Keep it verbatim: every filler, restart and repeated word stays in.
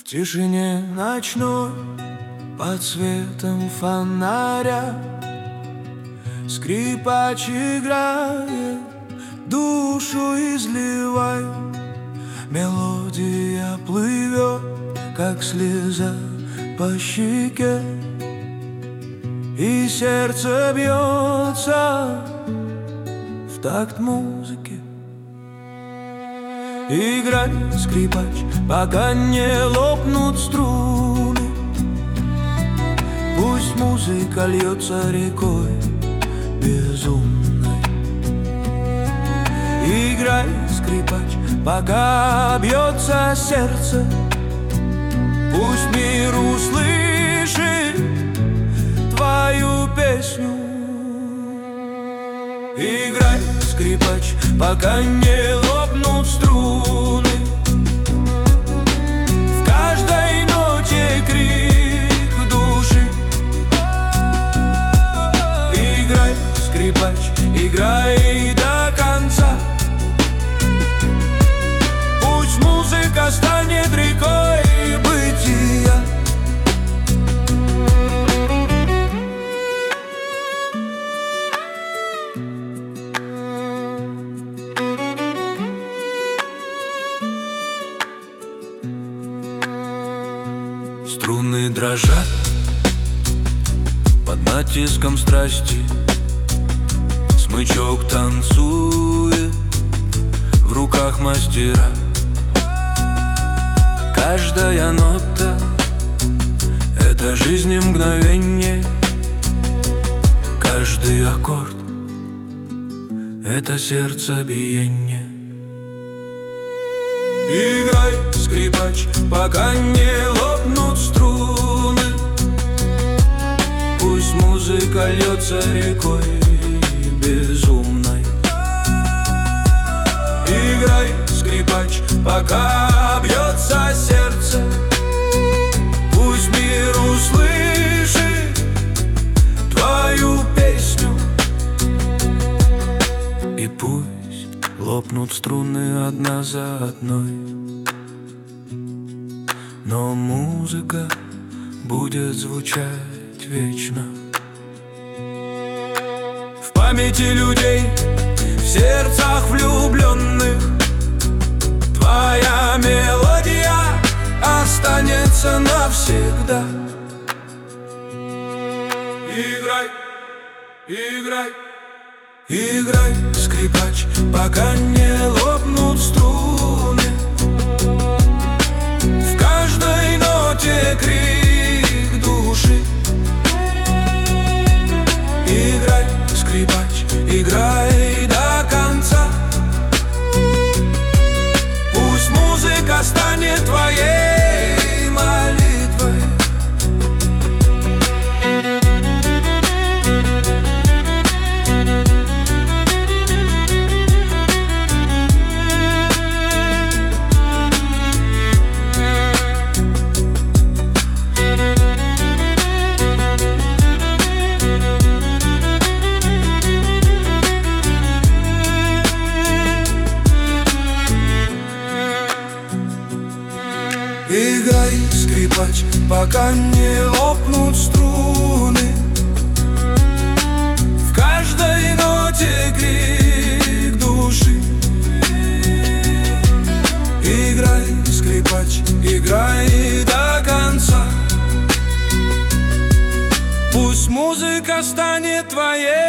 тишине ночной, под светом фонаря, скрипач играет, душу изливает. Мелодия плывет, как слеза по щеке, и сердце бьется в такт музыки. Играй, скрипач, пока не лопнут струны. Пусть музыка льется рекой безумной. Играй, скрипач, пока бьется сердце. Пусть мир услышит твою песню. Играй, скрипач, пока не лопнут струны. В каждой ноте крик души. Играй, скрипач, играй до конца. Пусть музыка станет рекой бытия. Струны дрожат под натиском страсти. Смычок танцует в руках мастера. Каждая нота — это жизнь и мгновение. Каждый аккорд — это сердцебиение. Играй, скрипач, пока не лопнут струны. Пусть музыка льется рекой безумной. Играй, скрипач, пока бьется сердце. Пусть мир услышит твою песню. И пусть лопнут струны одна за одной, но музыка будет звучать вечно. В памяти людей, в сердцах влюбленных, твоя мелодия останется навсегда. Играй, играй, играй, скрипач, пока не лопнут струны. В каждой ноте крик души. Играй, скрипач, играй до конца. Пусть музыка станет твоей молитвой. Играй, скрипач, пока не лопнут струны. В каждой ноте крик души. Играй, скрипач, играй до конца. Пусть музыка станет твоей